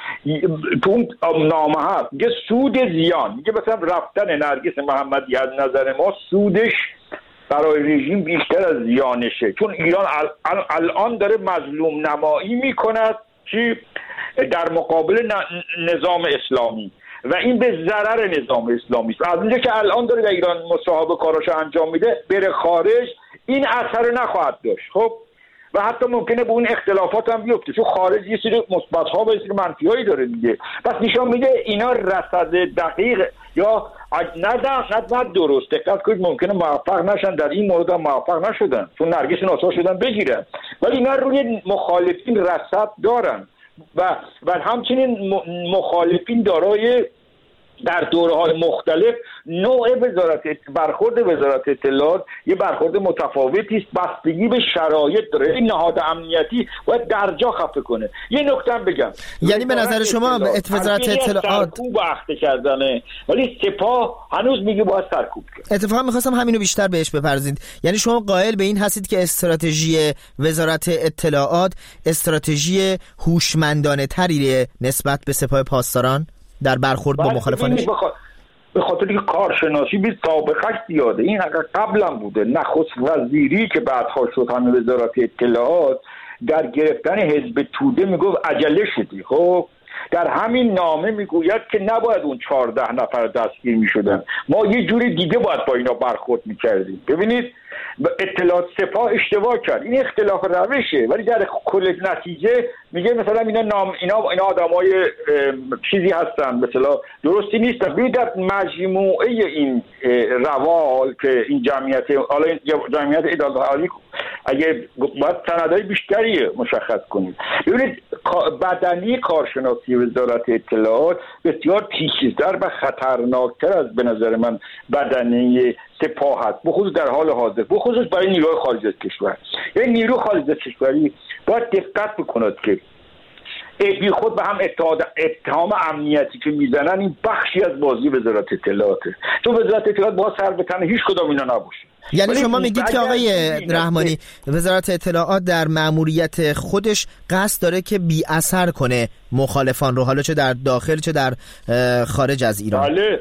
تو اون نامه هست، یه سود زیان، میگه مثلا رفتن نرگس محمدی از نظر ما سودش برای رژیم بیشتر از زیانشه، چون ایران الان داره مظلوم نمایی میکند چی در مقابل نظام اسلامی و این به ضرر نظام اسلامی است. از اونجا که الان داره در ایران مصاحبه کاراشو انجام میده، بره خارج این اثر نخواهد داشت. خب و حتی ممکنه به اون اختلافات هم بیفته، چون خارج یه سری مثبت ها و یه سری منفی هایی داره دیگه. پس نشان میده اینا رصد دقیق یا نه دقیق نه درست دقت کنید ممکنه موفق نشن، در این مورد هم موفق نشدن چون نرگس ناچار شدن بگیرن، ولی اینا روی مخالفین رصد دارن و و همچنین مخالفین دارای در دوره‌های مختلف نوع وزارت برخورد وزارت اطلاعات یه برخورد متفاوتی است، بستگی به شرایط داره. این نهاد امنیتی باید در جا خفه کنه. یه نکته هم بگم، یعنی به نظر شما وزارت اطلاعات سرکوب اخته کردنه ولی سپاه هنوز میگه باید سرکوب کنه. اتفاقا می‌خواستم همینو بیشتر بهش بپردازید. یعنی شما قائل به این هستید که استراتژی وزارت اطلاعات استراتژی هوشمندانه تری نسبت به سپاه پاسداران در برخورد با مخالفانش؟ به خاطر که کارشناسی بی سابقه زیاده. این قبلا بوده، نخست وزیری که بعدها شد همین وزارت اطلاعات در گرفتن حزب توده میگفت عجله شدی. خب در همین نامه میگوید که نباید اون چهارده نفر دستگیر میشدن، ما یه جوری دیگه باید با اینا برخورد میکردیم. ببینید اطلاعات سپاه اشتباه کرد، این اختلاف روشه، ولی در کل نتیجه میگه مثلا اینا نام اینا اینا آدمای چیزی هستن مثلا درستی نیستن. ببینید در مجموعه این روال که این جمعیت حالا جمعیت عدالت عالی اگه باید سندهای بیشتری مشخص کنید. ببینید بدنی کارشناسی وزارت اطلاعات بسیار پیچیده‌تر و خطرناکتر از به نظر من بدنی سپاه است، بخصوص در حال حاضر، بخصوص برای نیروی خارج از کشور. یعنی نیروی خارج از کشوری باید دقت بکند که بی خود به هم اتهام امنیتی که میزنن این بخشی از بازی وزارت اطلاعاته، چون وزارت اطلاعات با سر به تن هیچ کدام اینا نباشه. یعنی شما میگید که آقای رحمانی وزارت اطلاعات در مأموریت خودش قصد داره که بی اثر کنه مخالفان رو، حالا چه در داخل چه در خارج از ایران؟ بله.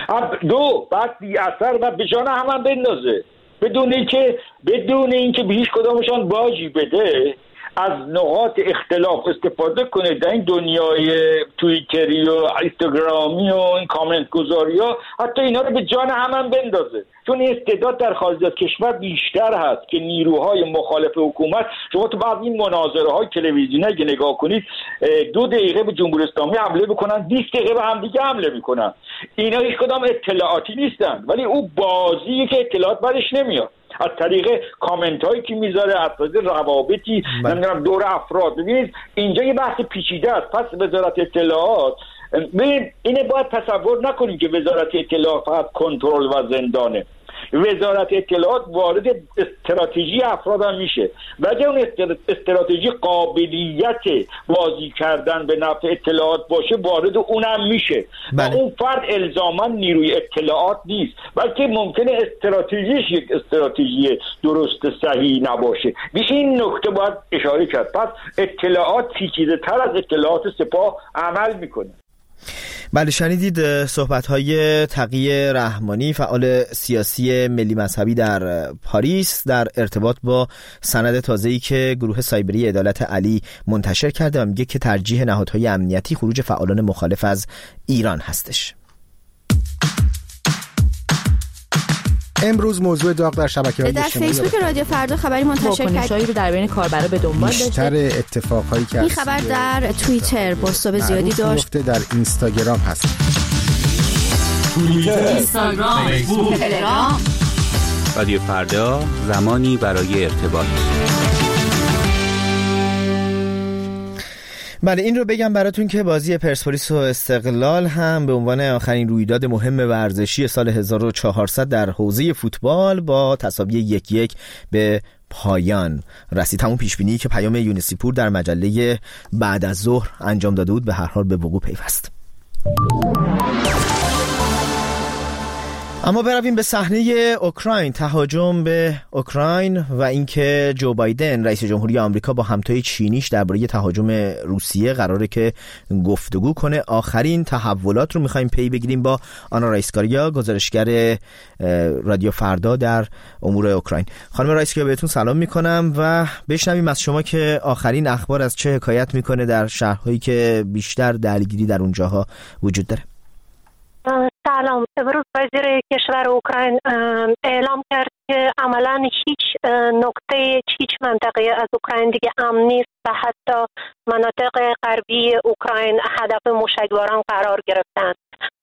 دو بعد بی اثر و به جان هم, هم بندازه، بدون اینکه بدون اینکه به هیچ کدامشان باجی بده از نقاط اختلاف استفاده کنه در این دنیای توییتری و اینستاگرامی و این کامنت گذاری ها، حتی اینا رو به جان هم هم بندازه. چون این استعداد در خارج از کشور بیشتر هست که نیروهای مخالف حکومت، شما تو بعضی این مناظره های تلویزیونی اگه نگاه کنید دو دقیقه به جمهوری اسلامی حمله میکنن، بیست دقیقه به هم دیگه حمله میکنن. اینا هیچ کدام اطلاعاتی نیستن، ولی او بازی که اطلاعات برش نمیاد از طریق کامنت هایی که میذاره، از طریق روابطی نمیدونم دور افراد. ببینید اینجا یه بحث پیچیده است. پس وزارت اطلاعات، ببین اینه باید تصور نکنیم که وزارت اطلاعات فقط کنترل و زندانه. وزارت اطلاعات وارد استراتژی افراد هم میشه و اگر اون استراتژی قابلیت بازی کردن به نفع اطلاعات باشه وارد اونم میشه. بله. و اون فرد الزاما نیروی اطلاعات نیست، بلکه ممکنه استراتژیش یک استراتژی درست صحیح نباشه. به این نکته باید اشاره کرد. پس اطلاعات پیچیده تر از اطلاعات سپاه عمل میکنه. بله، شنیدید صحبت‌های تقی رحمانی، فعال سیاسی ملی مذهبی در پاریس، در ارتباط با سند تازه‌ای که گروه سایبری عدالت علی منتشر کرده و میگه که ترجیح نهادهای امنیتی خروج فعالان مخالف از ایران هستش. امروز موضوع داغ در شبکه‌های اجتماعی در فیسبوک رادیو فردا خبری منتشر کرد رو در بین کاربرا به دنبال داشته. بیشتر اتفاقایی که این خبر در توییتر بازتاب زیادی داشت، در اینستاگرام هست. توییتر، اینستاگرام، فیسبوک، تلگرام. رادیو فردا، زمانی برای ارتباط. بله، این رو بگم براتون که بازی پرسپولیس و استقلال هم به عنوان آخرین رویداد مهم ورزشی سال هزار و چهارصد در حوزه فوتبال با تساوی یک یک به پایان رسید. همون پیشبینی که پیام یونسیپور در مجله بعد از ظهر انجام داده بود به هر حال به وقوع پیوست. اما برویم به صحنه اوکراین، تهاجم به اوکراین و اینکه جو بایدن رئیس جمهوری آمریکا با همتای چینیش درباره تهاجم روسیه قراره که گفتگو کنه. آخرین تحولات رو می‌خوایم پی بگیریم با آنا رایسکاریا، گزارشگر رادیو فردا در امور اوکراین. خانم رایسکاریا، بهتون سلام می‌کنم و بشنویم از شما که آخرین اخبار از چه حکایت می‌کنه در شهرهایی که بیشتر درگیری در اونجاها وجود داره. سلام. امروز وزیر کشور اوکراین اعلام کرد که عملاً هیچ نقطه هیچ منطقه از اوکراین دیگه امن نیست و حتی مناطق غربی اوکراین هدف موشکباران قرار گرفتند.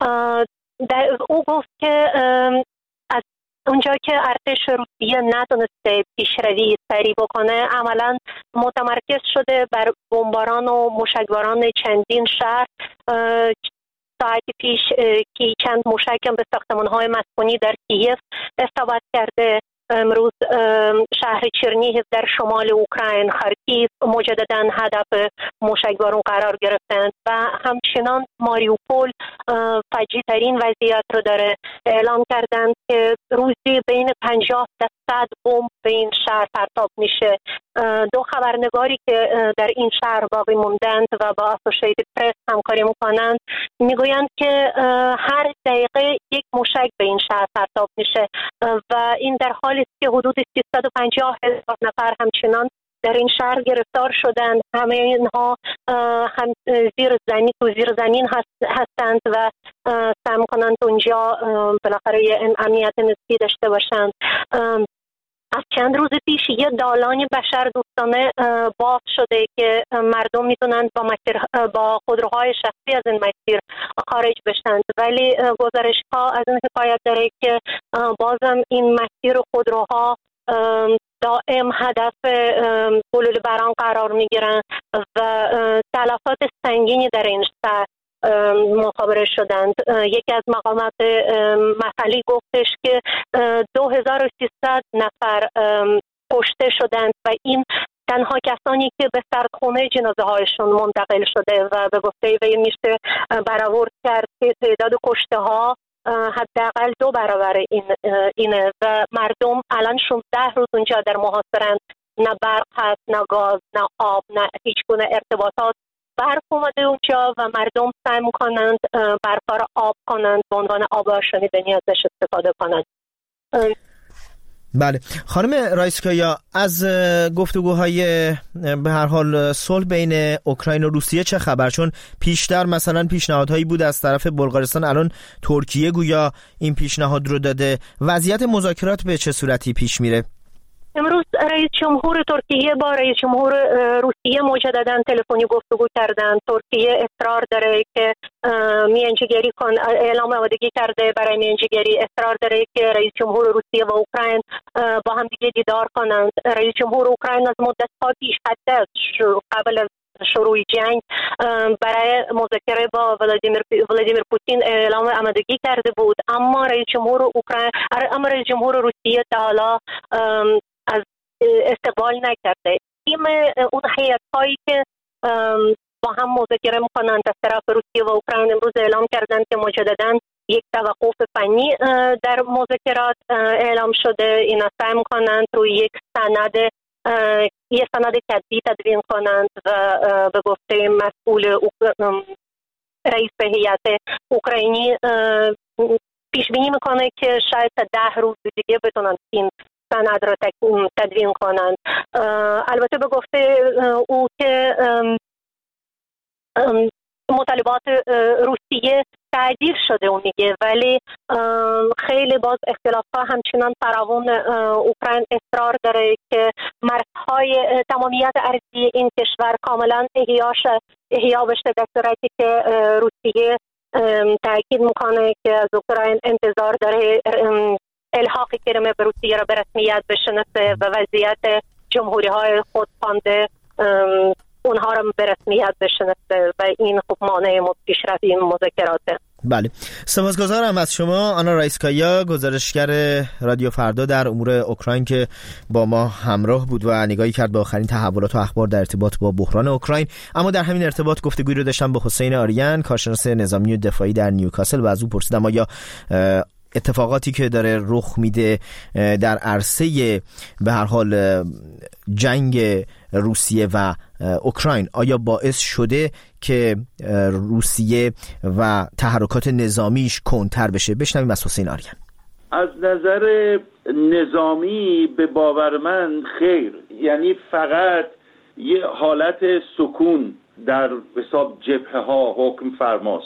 او گفت که از اونجا که ارتش روسیه نتونسته پیشروی سریع بکنه، عملاً متمرکز شده بر بمباران و موشکباران چندین شهر. ساعتی پیش که چند موشک به ساختمان‌های مسکونی در کییف اصابت کرده. امروز شهر چرنیهیو در شمال اوکراین، خارکیو مجدداً هدف موشکباران قرار گرفتند و همچنان ماریوپول فجیع ترین وضعیت رو داره. اعلام کردند که روزی بین پنجاه تا صد بمب به این شهر پرتاب میشه. دو خبرنگاری که در این شهر باقی موندند و با اسوسییتد پرس همکاری میکنند میگویند که هر دقیقه یک موشک به این شهر پرتاب میشه و این در حالی است که حدود سیصد و پنجاه هزار نفر همچنان در این شهر گرفتار شدند. همه اینها هم زیر زمین تو زیر زمین هستند و سعی میکنند اونجا بالاخره امنیت نسبی داشته باشند. از چند روز پیش یه دالان بشر دوستانه باز شده که مردم میتونند با مسیر با خودروهای شخصی از این مسیر خارج بشند، ولی گزارش ها از این حکایت داره که بازم این مسیر خودروها دائم هدف حلول باران قرار میگیرن و تلفات سنگینی در این شهر مخابره شدند. یکی از مقامات محلی گفتش که دو هزار و سیصد نفر کشته شدند و این تنها کسانی که به سردخونه جنازه هایشون منتقل شده و به گفته وی میشه برآورد کرد که تعداد کشته ها حداقل دو برابر این اینه و مردم الان شانزده روز اونجا در محاصره‌اند. نه برق هست، نه گاز، نه آب، نه هیچ گونه ارتباطات. برق اومده اونجا و مردم سعی میکنند برقا را آب کنند، به عنوان آب آشامیدنی ازش استفاده کنند. بله خانم رایسکایا، از گفتگوهای به هر حال صلح بین اوکراین و روسیه چه خبر؟ چون پیشتر مثلا پیشنهادهایی بود از طرف بلغارستان، الان ترکیه گویا این پیشنهاد رو داده. وضعیت مذاکرات به چه صورتی پیش میره؟ امروز رئیس جمهور ترکیه با رئیس جمهور روسیه مجددا تلفنی گفتگو کردند. ترکیه اصرار داره که میانجیگری کن اعلام آمادگی کرده برای میانجیگری، اصرار داره که رئیس جمهور روسیه و اوکراین با هم دیگه دیدار کنند. رئیس جمهور اوکراین از مدت‌ها پیش حتی قبل از شروع جنگ برای مذاکره با ولادیمیر ولادیمیر پوتین اعلام آمادگی کرده بود، اما رئیس جمهور اوکراین اما رئیس جمهور روسیه تا حالا از استقبال نکرده. تیم اون هیئت هایی که با هم مذاکره میکنند از طرف روسیه و اوکراین امروز اعلام کردند که مجددا یک توقف فنی در مذاکرات اعلام شده. اینا سعی میکنند روی یک سند یک سند کتبی تدوین کنند و به گفته مسئول رئیس هیئت اوکراینی پیش بینی میکنه که شاید تا ده روز دیگه بتونن این سند را تدوین کنند. البته به گفته او که مطالبات روسیه تعدیل شده اون میگه، ولی خیلی باز اختلاف ها همچنان فراوان. اوکراین اصرار داره که مرزهای تمامیت ارضی این کشور کاملا احیاش احیا بشه، در صورتی که روسیه تاکید میکنه که از اوکراین انتظار داره الحاق کریم به روسیه را به رسمیت بشناسه و وضعیت جمهوری های خودخوانده اونها را به رسمیت بشناسه و این خب مانع پیشرفت این مذاکراته. بله سپاسگزارم از شما آنا رایسکایا، گزارشگر رادیو فردا در امور اوکراین که با ما همراه بود و نگاهی کرد به آخرین تحولات و اخبار در ارتباط با بحران اوکراین. اما در همین ارتباط گفتگویی رو داشتم با حسین آریان، کارشناس نظامی و دفاعی در نیوکاسل و از او پرسیدم آیا اتفاقاتی که داره رخ میده در عرصه به هر حال جنگ روسیه و اوکراین آیا باعث شده که روسیه و تحرکات نظامیش کندتر بشه؟ بشنویم از حسین آریان. از نظر نظامی به باور من خیر، یعنی فقط یه حالت سکون در حساب جبهه ها حکم فرماست.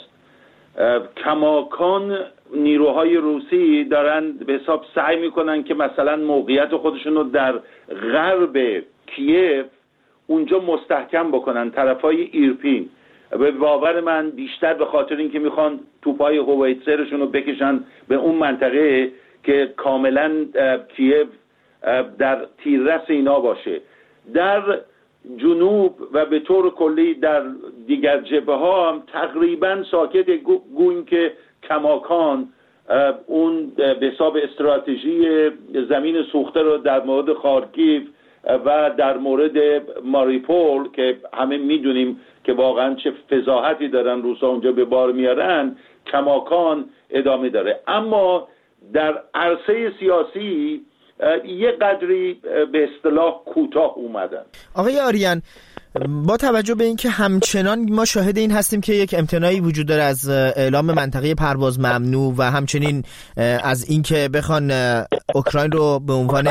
کماکان نیروهای روسی دارن به حساب سعی میکنن که مثلا موقعیت خودشون رو در غرب کیف اونجا مستحکم بکنن، طرفای ایرپین. به باور من بیشتر به خاطر اینکه میخوان توپای هویتزرشون رو بکشن به اون منطقه که کاملا کیف در تیررس اینا باشه. در جنوب و به طور کلی در دیگر جبهه ها هم تقریبا ساکت، گوین که کماکان اون به حساب استراتژی زمین سوخته رو در مورد خارکیف و در مورد ماریپول که همه میدونیم که واقعا چه فضاحتی دارن روسا اونجا به بار میارن، کماکان ادامه داره. اما در عرصه سیاسی یه قدری به اصطلاح کوتاه اومدن. آقای آریان، با توجه به اینکه همچنان ما شاهد این هستیم که یک امتناعی وجود داره از اعلام منطقه پرواز ممنوع و همچنین از اینکه بخوان اوکراین رو به عنوان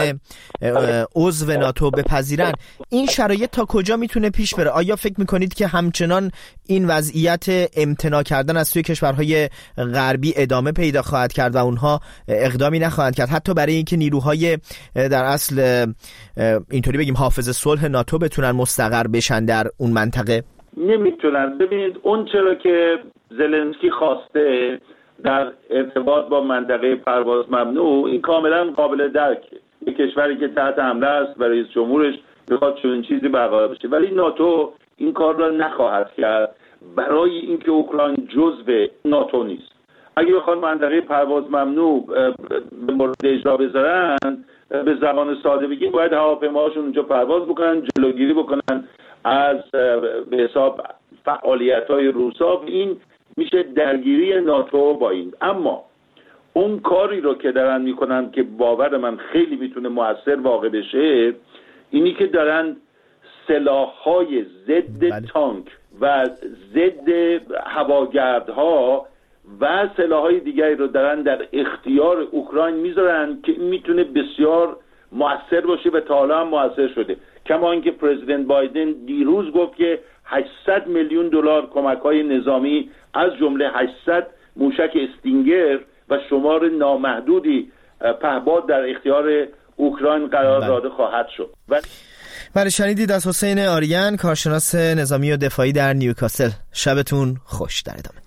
عضو ناتو بپذیرن، این شرایط تا کجا میتونه پیش بره؟ آیا فکر میکنید که همچنان این وضعیت امتناع کردن از سوی کشورهای غربی ادامه پیدا خواهد کرد و اونها اقدامی نخواهند کرد حتی برای اینکه نیروهای در اصل اینطوری بگیم حافظ صلح ناتو بتونن مستقر بشن در اون منطقه؟ نمیتونن. ببینید اون چرا که زلنسکی خواسته در ارتباط با منطقه پرواز ممنوع، این کاملا قابل درکه. یک کشوری که تحت حمله است و رئیس جمهورش بخواد چنین چیزی برقرار بشه. ولی ناتو این کار را نخواهد کرد برای اینکه اوکراین جزو ناتو نیست. اگه بخوان منطقه پرواز ممنوع به مورد اجرا بذارن، به زبان ساده بگیم باید هواپیماهاشون اونجا پرواز بکنن، جلوگیری بکنن از به حساب فعالیت‌های روسا. این میشه درگیری ناتو با این. اما اون کاری رو که دارن میکنن که باور من خیلی میتونه مؤثر واقع بشه، اینی که دارن سلاح‌های ضد بله. تانک و ضد هواگردها و سلاح‌های دیگری رو دارن در اختیار اوکراین میذارن که میتونه بسیار مؤثر باشه و تا حالا هم مؤثر شده. کما اینکه پرزیدنت بایدن دیروز گفت که هشتصد میلیون دلار کمک‌های نظامی از جمله هشتصد موشک استینگر و شمار نامحدودی پهپاد در اختیار اوکراین قرار داده خواهد شد. و بله، شنیدید از حسین آریان، کارشناس نظامی و دفاعی در نیوکاسل. شبتون خوش. در ادامه